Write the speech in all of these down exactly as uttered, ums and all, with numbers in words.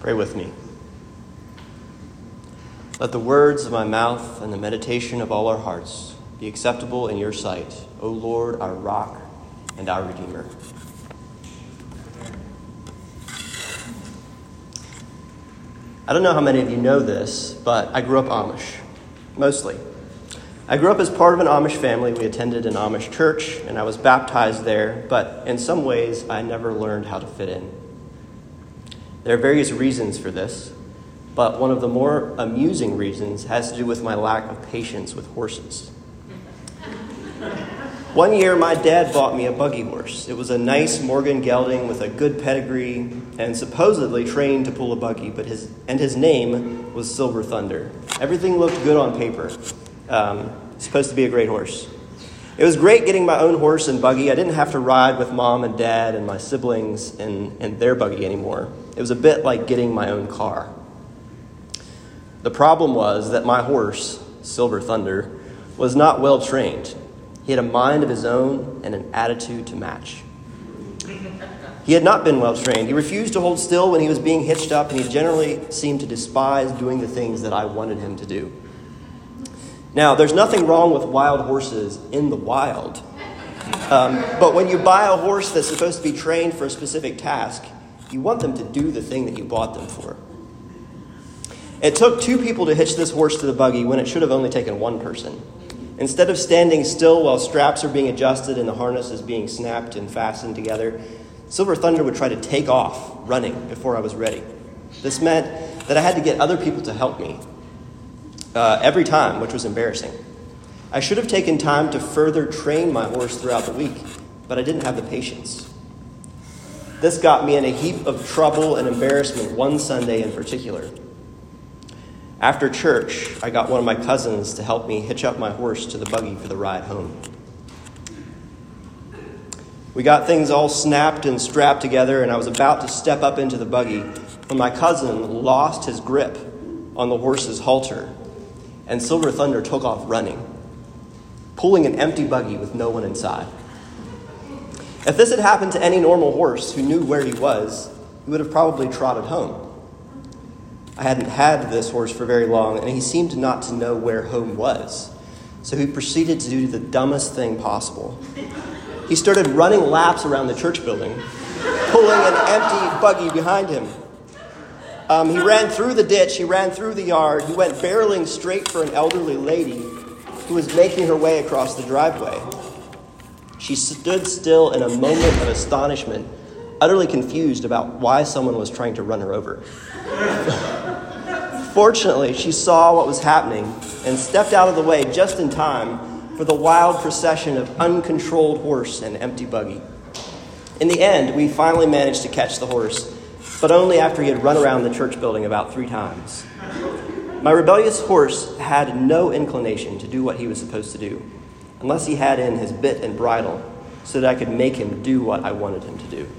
Pray with me. Let the words of my mouth and the meditation of all our hearts be acceptable in your sight, O Lord, our rock and our Redeemer. I don't know how many of you know this, but I grew up Amish, mostly. I grew up as part of an Amish family. We attended an Amish church, and I was baptized there, but in some ways, I never learned how to fit in. There are various reasons for this, but one of the more amusing reasons has to do with my lack of patience with horses. One year, my dad bought me a buggy horse. It was a nice Morgan Gelding with a good pedigree and supposedly trained to pull a buggy, but his and his name was Silver Thunder. Everything looked good on paper. Um, supposed to be a great horse. It was great getting my own horse and buggy. I didn't have to ride with mom and dad and my siblings in, in their buggy anymore. It was a bit like getting my own car. The problem was that my horse, Silver Thunder, was not well trained. He had a mind of his own and an attitude to match. He had not been well trained. He refused to hold still when he was being hitched up, and he generally seemed to despise doing the things that I wanted him to do. Now, there's nothing wrong with wild horses in the wild. Um, but when you buy a horse that's supposed to be trained for a specific task, you want them to do the thing that you bought them for. It took two people to hitch this horse to the buggy when it should have only taken one person. Instead of standing still while straps are being adjusted and the harness is being snapped and fastened together, Silver Thunder would try to take off running before I was ready. This meant that I had to get other people to help me uh, every time, which was embarrassing. I should have taken time to further train my horse throughout the week, but I didn't have the patience. This got me in a heap of trouble and embarrassment one Sunday in particular. After church, I got one of my cousins to help me hitch up my horse to the buggy for the ride home. We got things all snapped and strapped together, and I was about to step up into the buggy when my cousin lost his grip on the horse's halter, and Silver Thunder took off running, pulling an empty buggy with no one inside. If this had happened to any normal horse who knew where he was, he would have probably trotted home. I hadn't had this horse for very long, and he seemed not to know where home was. So he proceeded to do the dumbest thing possible. He started running laps around the church building, pulling an empty buggy behind him. Um, he ran through the ditch, he ran through the yard, he went barreling straight for an elderly lady who was making her way across the driveway. She stood still in a moment of astonishment, utterly confused about why someone was trying to run her over. Fortunately, she saw what was happening and stepped out of the way just in time for the wild procession of uncontrolled horse and empty buggy. In the end, we finally managed to catch the horse, but only after he had run around the church building about three times. My rebellious horse had no inclination to do what he was supposed to do, unless he had in his bit and bridle so that I could make him do what I wanted him to do.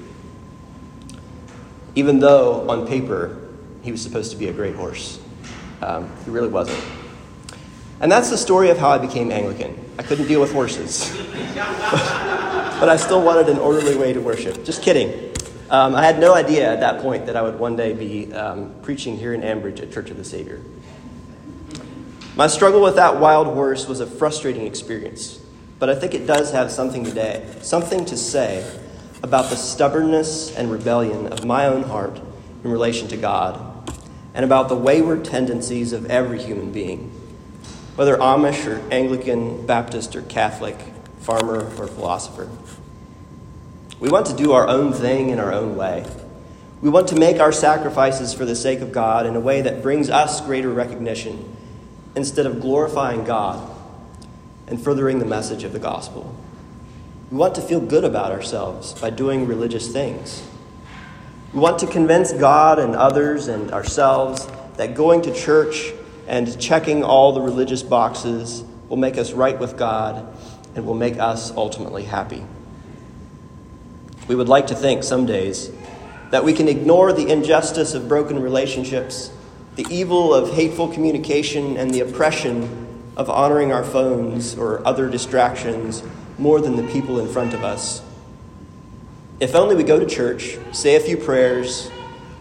Even though, on paper, he was supposed to be a great horse. Um, he really wasn't. And that's the story of how I became Anglican. I couldn't deal with horses. But I still wanted an orderly way to worship. Just kidding. Um, I had no idea at that point that I would one day be um, preaching here in Ambridge at Church of the Savior. My struggle with that wild horse was a frustrating experience. But I think it does have something today, something to say about the stubbornness and rebellion of my own heart in relation to God, and about the wayward tendencies of every human being, whether Amish or Anglican, Baptist or Catholic, farmer or philosopher. We want to do our own thing in our own way. We want to make our sacrifices for the sake of God in a way that brings us greater recognition, instead of glorifying God and furthering the message of the gospel. We want to feel good about ourselves by doing religious things. We want to convince God and others and ourselves that going to church and checking all the religious boxes will make us right with God and will make us ultimately happy. We would like to think some days that we can ignore the injustice of broken relationships, the evil of hateful communication, and the oppression of honoring our phones or other distractions more than the people in front of us. If only we go to church, say a few prayers,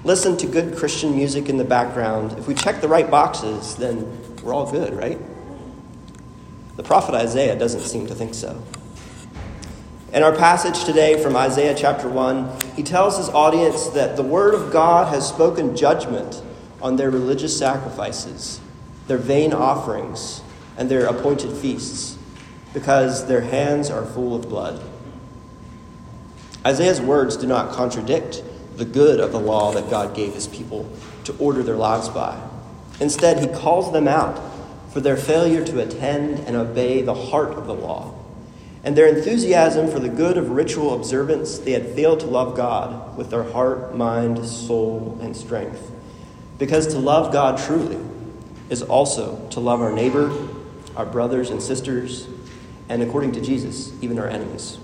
listen to good Christian music in the background, if we check the right boxes, then we're all good, right? The prophet Isaiah doesn't seem to think so. In our passage today from Isaiah chapter one, he tells his audience that the word of God has spoken judgment on their religious sacrifices, their vain offerings, and their appointed feasts, because their hands are full of blood. Isaiah's words do not contradict the good of the law that God gave his people to order their lives by. Instead, he calls them out for their failure to attend and obey the heart of the law. And their enthusiasm for the good of ritual observance, they had failed to love God with their heart, mind, soul, and strength. Because to love God truly is also to love our neighbor, our brothers and sisters, and according to Jesus, even our enemies.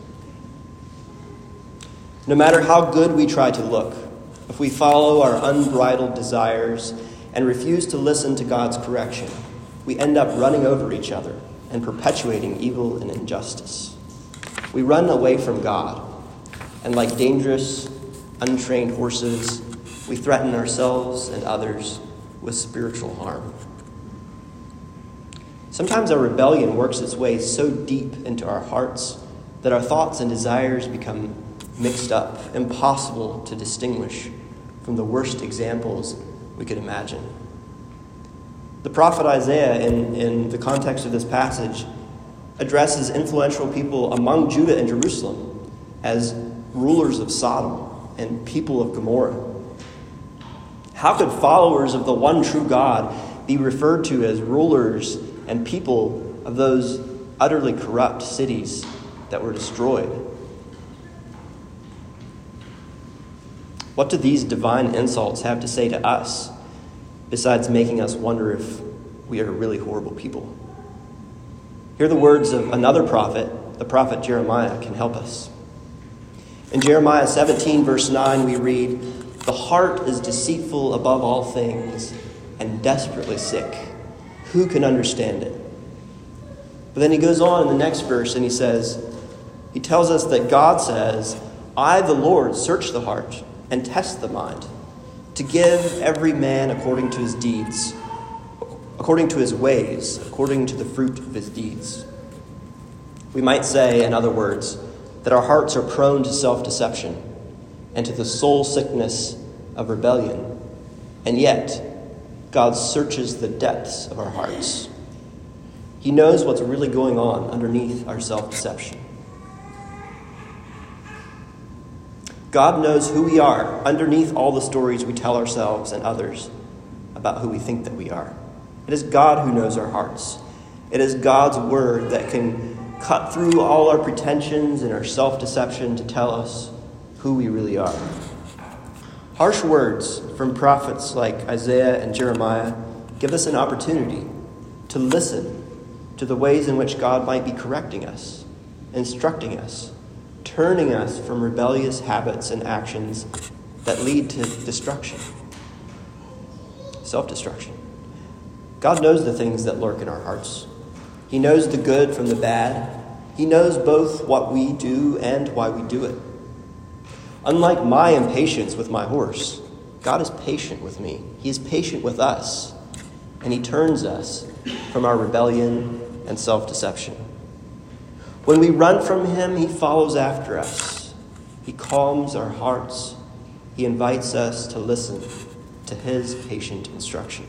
No matter how good we try to look, if we follow our unbridled desires and refuse to listen to God's correction, we end up running over each other and perpetuating evil and injustice. We run away from God, and like dangerous, untrained horses, we threaten ourselves and others with spiritual harm. Sometimes our rebellion works its way so deep into our hearts that our thoughts and desires become mixed up, impossible to distinguish from the worst examples we could imagine. The prophet Isaiah, in, in the context of this passage, addresses influential people among Judah and Jerusalem as rulers of Sodom and people of Gomorrah. How could followers of the one true God be referred to as rulers and people of those utterly corrupt cities that were destroyed? What do these divine insults have to say to us, besides making us wonder if we are really horrible people? Hear the words of another prophet, the prophet Jeremiah, can help us. In Jeremiah seventeen, verse nine, we read, "The heart is deceitful above all things and desperately sick. Who can understand it?" But then he goes on in the next verse and he says, he tells us that God says, "I, the Lord, search the heart and test the mind, to give every man according to his deeds, according to his ways, according to the fruit of his deeds." We might say, in other words, that our hearts are prone to self-deception and to the soul sickness of rebellion. And yet, God searches the depths of our hearts. He knows what's really going on underneath our self-deception. God knows who we are underneath all the stories we tell ourselves and others about who we think that we are. It is God who knows our hearts. It is God's word that can cut through all our pretensions and our self-deception to tell us who we really are. Harsh words from prophets like Isaiah and Jeremiah give us an opportunity to listen to the ways in which God might be correcting us, instructing us, turning us from rebellious habits and actions that lead to destruction, self-destruction. God knows the things that lurk in our hearts. He knows the good from the bad. He knows both what we do and why we do it. Unlike my impatience with my horse, God is patient with me. He is patient with us, and he turns us from our rebellion and self-deception. When we run from him, he follows after us. He calms our hearts. He invites us to listen to his patient instruction.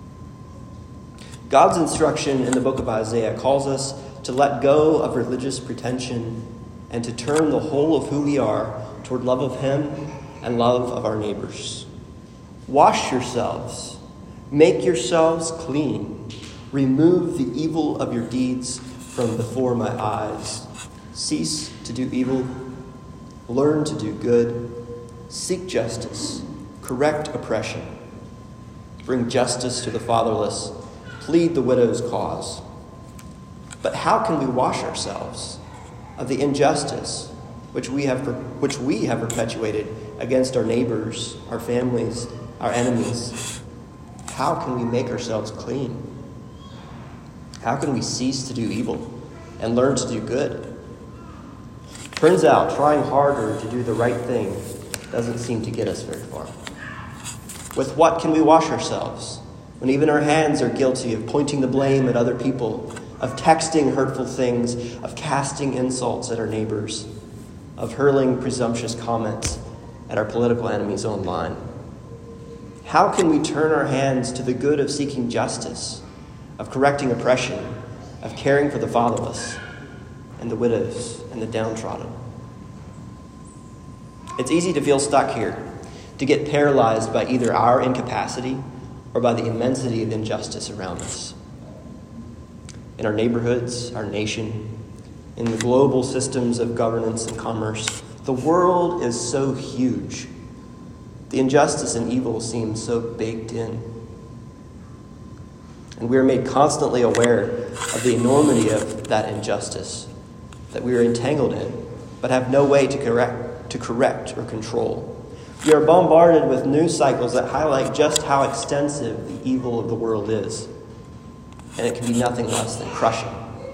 God's instruction in the book of Isaiah calls us to let go of religious pretension and to turn the whole of who we are toward love of him and love of our neighbors. Wash yourselves. Make yourselves clean. Remove the evil of your deeds from before my eyes. Cease to do evil. Learn to do good. Seek justice. Correct oppression. Bring justice to the fatherless. Plead the widow's cause. But how can we wash ourselves of the injustice which we have which we have perpetuated against our neighbors, our families, our enemies? How can we make ourselves clean? How can we cease to do evil and learn to do good? Turns out trying harder to do the right thing doesn't seem to get us very far. With what can we wash ourselves when even our hands are guilty of pointing the blame at other people, of texting hurtful things, of casting insults at our neighbors, of hurling presumptuous comments at our political enemies online? How can we turn our hands to the good of seeking justice, of correcting oppression, of caring for the fatherless and the widows and the downtrodden? It's easy to feel stuck here, to get paralyzed by either our incapacity or by the immensity of injustice around us. In our neighborhoods, our nation, in the global systems of governance and commerce, the world is so huge. The injustice and evil seem so baked in. And we are made constantly aware of the enormity of that injustice that we are entangled in, but have no way to correct, to correct or control. We are bombarded with news cycles that highlight just how extensive the evil of the world is, and it can be nothing less than crushing.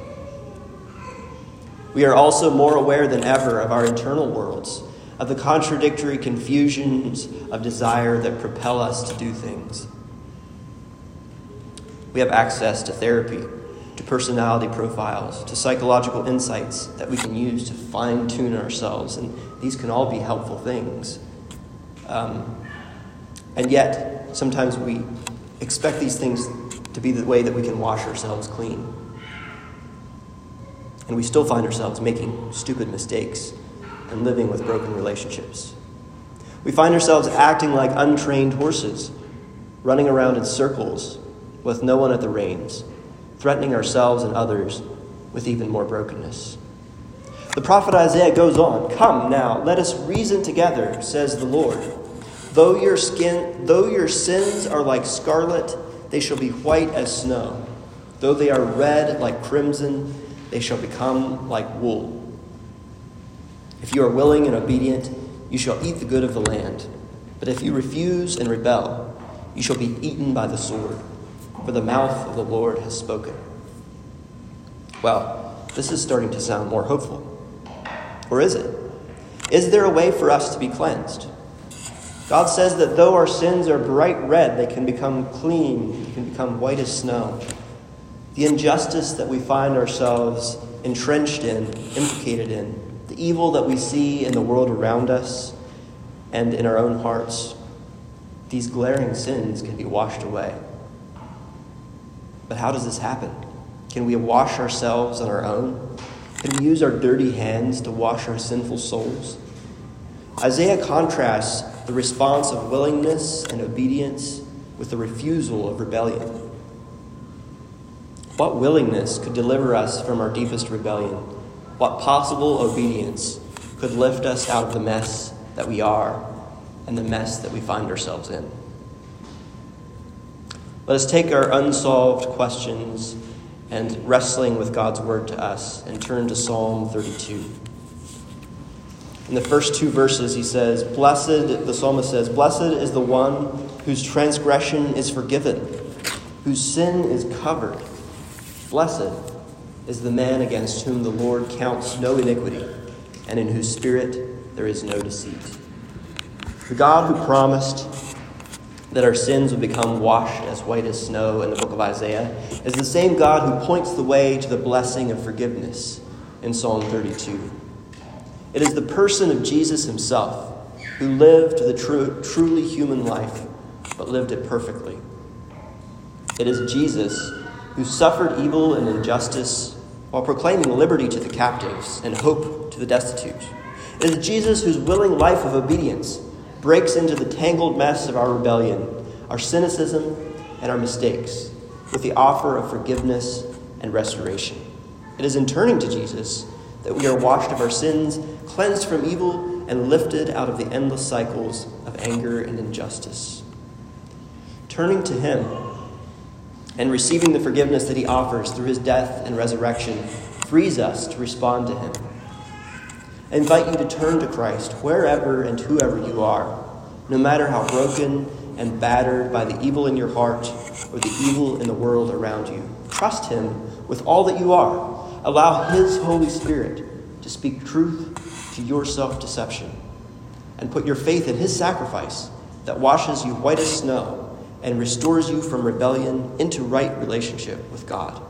We are also more aware than ever of our internal worlds, of the contradictory confusions of desire that propel us to do things. We have access to therapy, to personality profiles, to psychological insights that we can use to fine-tune ourselves, and these can all be helpful things. Um, and yet, sometimes we expect these things to be the way that we can wash ourselves clean. And we still find ourselves making stupid mistakes and living with broken relationships. We find ourselves acting like untrained horses, running around in circles with no one at the reins, threatening ourselves and others with even more brokenness. The prophet Isaiah goes on, "Come now, let us reason together, says the Lord. Though your skin, though your sins are like scarlet, they shall be white as snow. Though they are red like crimson, they shall become like wool. If you are willing and obedient, you shall eat the good of the land. But if you refuse and rebel, you shall be eaten by the sword, for the mouth of the Lord has spoken." Well, this is starting to sound more hopeful. Or is it? Is there a way for us to be cleansed? God says that though our sins are bright red, they can become clean, they can become white as snow. The injustice that we find ourselves entrenched in, implicated in, the evil that we see in the world around us and in our own hearts, these glaring sins can be washed away. But how does this happen? Can we wash ourselves on our own? Can we use our dirty hands to wash our sinful souls? Isaiah contrasts the response of willingness and obedience with the refusal of rebellion. What willingness could deliver us from our deepest rebellion? What possible obedience could lift us out of the mess that we are and the mess that we find ourselves in? Let us take our unsolved questions and wrestling with God's word to us and turn to Psalm thirty-two. In the first two verses, he says, Blessed, the psalmist says, Blessed is the one whose transgression is forgiven, whose sin is covered. Blessed is the man against whom the Lord counts no iniquity, and in whose spirit there is no deceit. The God who promised that our sins would become washed as white as snow in the book of Isaiah is the same God who points the way to the blessing of forgiveness in Psalm thirty-two. It is the person of Jesus himself who lived the true, truly human life, but lived it perfectly. It is Jesus who suffered evil and injustice while proclaiming liberty to the captives and hope to the destitute. It is Jesus whose willing life of obedience breaks into the tangled mess of our rebellion, our cynicism, and our mistakes with the offer of forgiveness and restoration. It is in turning to Jesus that we are washed of our sins, cleansed from evil, and lifted out of the endless cycles of anger and injustice. Turning to him and receiving the forgiveness that he offers through his death and resurrection frees us to respond to him. I invite you to turn to Christ wherever and whoever you are, no matter how broken and battered by the evil in your heart or the evil in the world around you. Trust him with all that you are. Allow his Holy Spirit to speak truth to your self-deception, and put your faith in his sacrifice that washes you white as snow and restores you from rebellion into right relationship with God.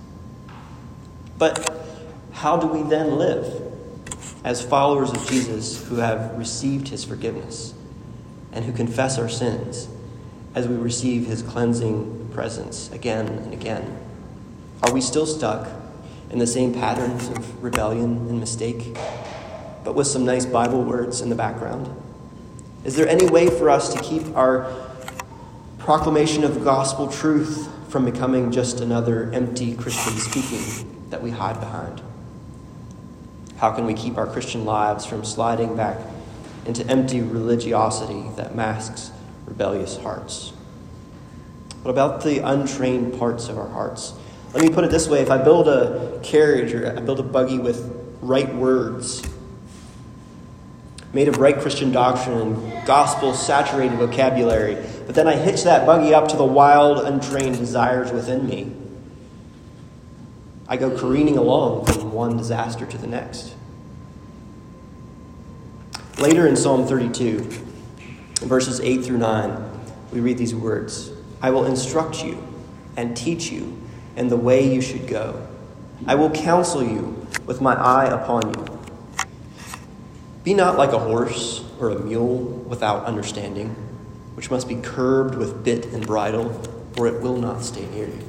But how do we then live as followers of Jesus who have received his forgiveness and who confess our sins as we receive his cleansing presence again and again? Are we still stuck in the same patterns of rebellion and mistake, but with some nice Bible words in the background? Is there any way for us to keep our proclamation of the gospel truth from becoming just another empty Christian speaking that we hide behind? How can we keep our Christian lives from sliding back into empty religiosity that masks rebellious hearts? What about the untrained parts of our hearts? Let me put it this way. If I build a carriage or I build a buggy with right words, made of right Christian doctrine and gospel-saturated vocabulary, but then I hitch that buggy up to the wild, untrained desires within me, I go careening along from one disaster to the next. Later in Psalm thirty-two, in verses eight through nine, we read these words: I will instruct you and teach you in the way you should go. I will counsel you with my eye upon you. Be not like a horse or a mule without understanding, which must be curbed with bit and bridle, or it will not stay near you.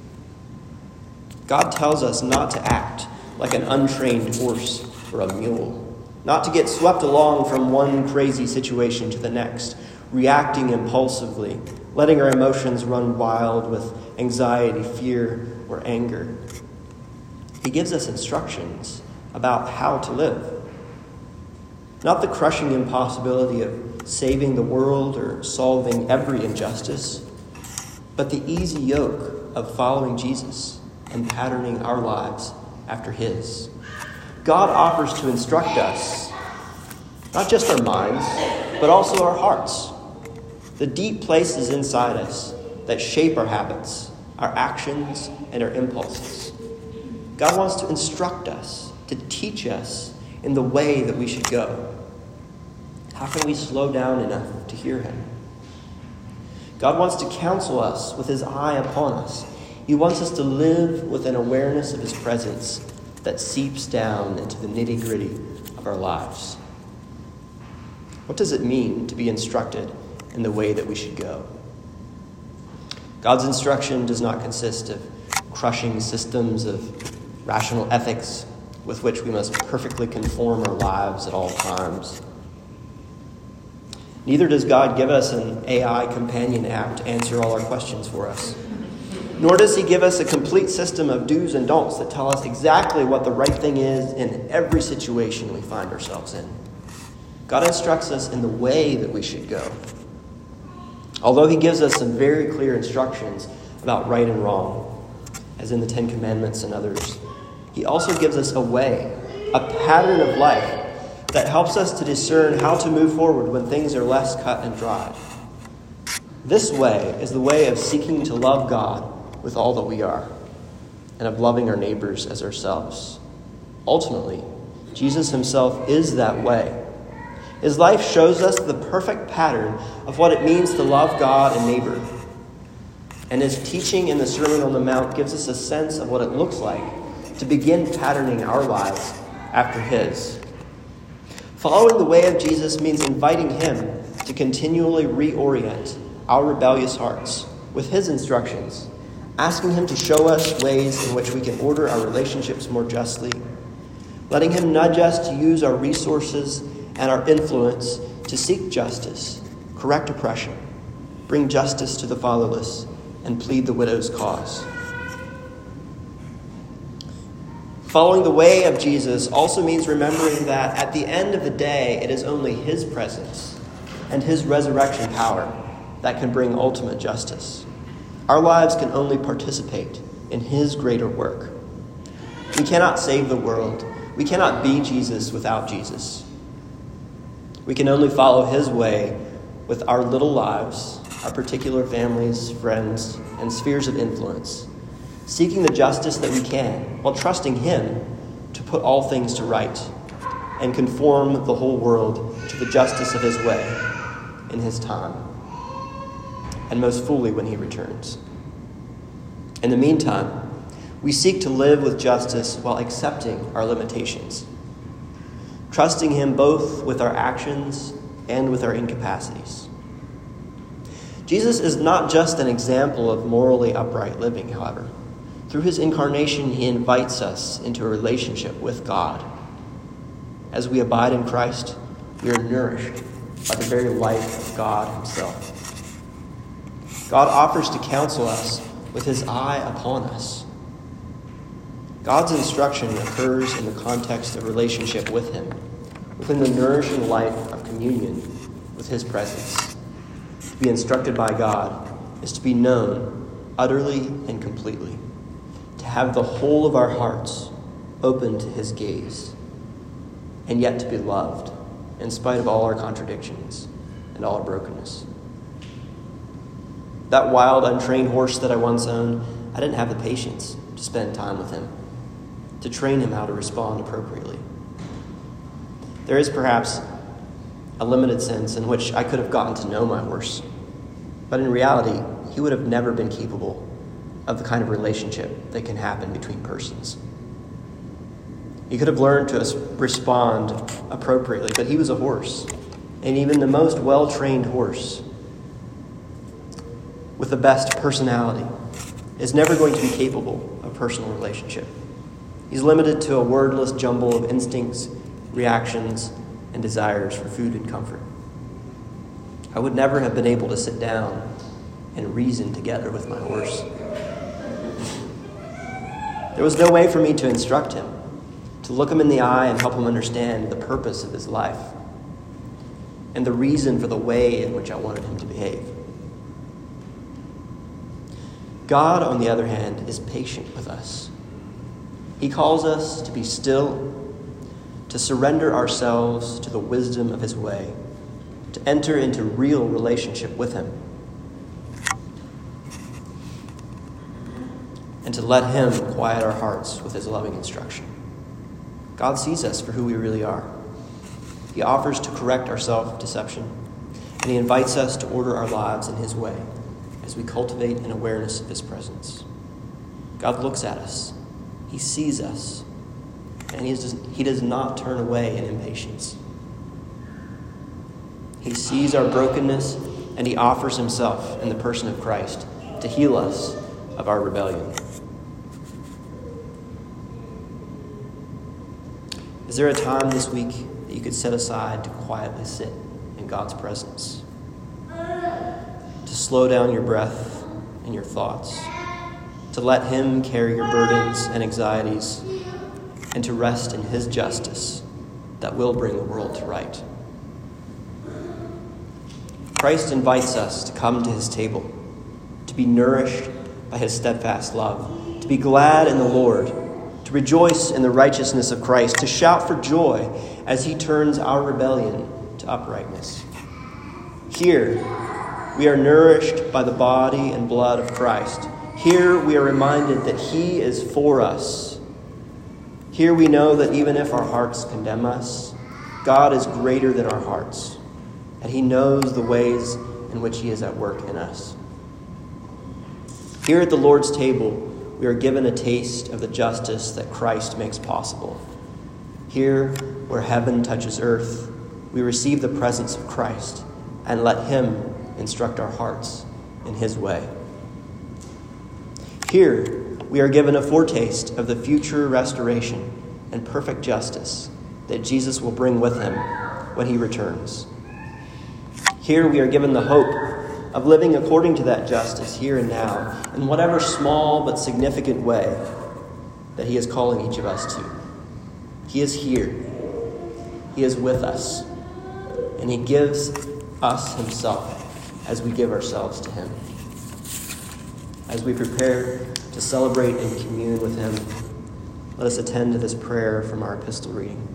God tells us not to act like an untrained horse or a mule, not to get swept along from one crazy situation to the next, reacting impulsively, letting our emotions run wild with anxiety, fear, or anger. He gives us instructions about how to live. Not the crushing impossibility of saving the world or solving every injustice, but the easy yoke of following Jesus and patterning our lives after his. God offers to instruct us, not just our minds, but also our hearts, the deep places inside us that shape our habits, our actions, and our impulses. God wants to instruct us, to teach us in the way that we should go. How can we slow down enough to hear him? God wants to counsel us with his eye upon us. He wants us to live with an awareness of his presence that seeps down into the nitty-gritty of our lives. What does it mean to be instructed in the way that we should go? God's instruction does not consist of crushing systems of rational ethics with which we must perfectly conform our lives at all times. Neither does God give us an A I companion app to answer all our questions for us. Nor does he give us a complete system of do's and don'ts that tell us exactly what the right thing is in every situation we find ourselves in. God instructs us in the way that we should go. Although he gives us some very clear instructions about right and wrong, as in the Ten Commandments and others, he also gives us a way, a pattern of life that helps us to discern how to move forward when things are less cut and dried. This way is the way of seeking to love God with all that we are, and of loving our neighbors as ourselves. Ultimately, Jesus himself is that way. His life shows us the perfect pattern of what it means to love God and neighbor. And his teaching in the Sermon on the Mount gives us a sense of what it looks like to begin patterning our lives after his. Following the way of Jesus means inviting him to continually reorient our rebellious hearts with his instructions, asking him to show us ways in which we can order our relationships more justly, letting him nudge us to use our resources and our influence to seek justice, correct oppression, bring justice to the fatherless, and plead the widow's cause. Following the way of Jesus also means remembering that at the end of the day, it is only his presence and his resurrection power that can bring ultimate justice. Our lives can only participate in his greater work. We cannot save the world. We cannot be Jesus without Jesus. We can only follow his way with our little lives, our particular families, friends, and spheres of influence, seeking the justice that we can while trusting him to put all things to right and conform the whole world to the justice of his way in his time, and most fully when he returns. In the meantime, we seek to live with justice while accepting our limitations, trusting him both with our actions and with our incapacities. Jesus is not just an example of morally upright living, however. Through his incarnation, he invites us into a relationship with God. As we abide in Christ, we are nourished by the very life of God himself. God offers to counsel us with his eye upon us. God's instruction occurs in the context of relationship with him, within the nourishing life of communion with his presence. To be instructed by God is to be known utterly and completely, to have the whole of our hearts open to his gaze, and yet to be loved in spite of all our contradictions and all our brokenness. That wild, untrained horse that I once owned, I didn't have the patience to spend time with him, to train him how to respond appropriately. There is perhaps a limited sense in which I could have gotten to know my horse, but in reality, he would have never been capable of the kind of relationship that can happen between persons. He could have learned to respond appropriately, but he was a horse, and even the most well-trained horse with the best personality is never going to be capable of personal relationship. He's limited to a wordless jumble of instincts, reactions, and desires for food and comfort. I would never have been able to sit down and reason together with my horse. There was no way for me to instruct him, to look him in the eye and help him understand the purpose of his life and the reason for the way in which I wanted him to behave. God, on the other hand, is patient with us. He calls us to be still, to surrender ourselves to the wisdom of his way, to enter into real relationship with him, and to let him quiet our hearts with his loving instruction. God sees us for who we really are. He offers to correct our self-deception, and he invites us to order our lives in his way as we cultivate an awareness of his presence. God looks at us. He sees us, and he, is, he does not turn away in impatience. He sees our brokenness, and he offers himself in the person of Christ to heal us of our rebellion. Is there a time this week that you could set aside to quietly sit in God's presence? To slow down your breath and your thoughts, to let him carry your burdens and anxieties, and to rest in his justice that will bring the world to right. Christ invites us to come to his table, to be nourished by his steadfast love, to be glad in the Lord, to rejoice in the righteousness of Christ, to shout for joy as he turns our rebellion to uprightness. Here, we are nourished by the body and blood of Christ. Here, we are reminded that he is for us. Here we know that even if our hearts condemn us, God is greater than our hearts, and he knows the ways in which he is at work in us. Here at the Lord's table, we are given a taste of the justice that Christ makes possible. Here, where heaven touches earth, we receive the presence of Christ and let him instruct our hearts in his way. Here, we are given a foretaste of the future restoration and perfect justice that Jesus will bring with him when he returns. Here, we are given the hope of living according to that justice here and now, in whatever small but significant way that he is calling each of us to. He is here. He is with us. And he gives us himself as we give ourselves to him. As we prepare to celebrate and commune with him, let us attend to this prayer from our epistle reading.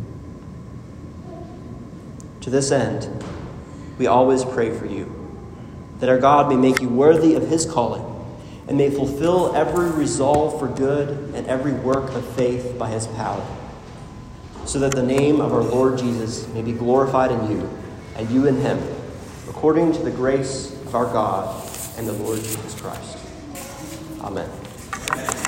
To this end, we always pray for you, that our God may make you worthy of his calling, and may fulfill every resolve for good and every work of faith by his power, so that the name of our Lord Jesus may be glorified in you, and you in him, according to the grace of our God and the Lord Jesus Christ. Amen.